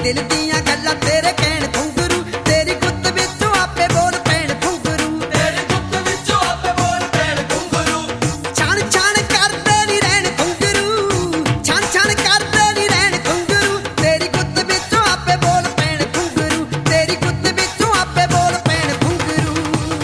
दिल दियां गल्लां तेरे कहण घुंघरू तेरी गुत्त विचों आपे बोल पैण घुंघरू तेरी गुत्त विचों आपे बोल पैण घुंघरू छाण छाण करदे नी रहण घुंघरू छाण छाण करदे नी रहण घुंघरू तेरी गुत्त विचों आपे बोल पैण घुंघरू तेरी गुत्त विचों आपे बोल पैण घुंघरू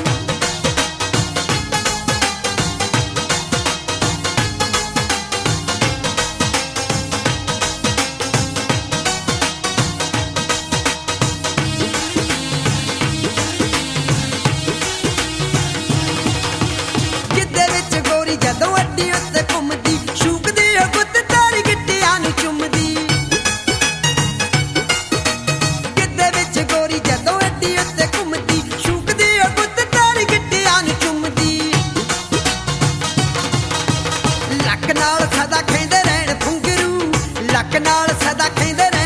ਗਿੱਧੇ ਵਿੱਚ ਗੋਰੀ ਜਦੋਂ ਅੱਡੀ ਉੱਤੇ ਘੁੰਮਦੀ ਸ਼ੂਕਦੀ ਉਹ ਗੁੱਤ ਤਾਰੀ ਗਿੱਟਿਆਂ ਨੂੰ ਚੁੰਮਦੀ ਗਿੱਧੇ ਵਿੱਚ ਗੋਰੀ ਜਦੋਂ ਅੱਡੀ ਉੱਤੇ ਘੁੰਮਦੀ ਸ਼ੂਕਦੀ ਉਹ ਗੁੱਤ ਤਾਰੀ ਗਿੱਟਿਆਂ ਨੂੰ ਚੁੰਮਦੀ ਲੱਕ ਨਾਲ ਸਦਾ ਖੈਂਦੇ ਰਹਿਣ ਘੁੰਘਰੂ ਲੱਕ ਨਾਲ ਸਦਾ ਖੈਂਦੇ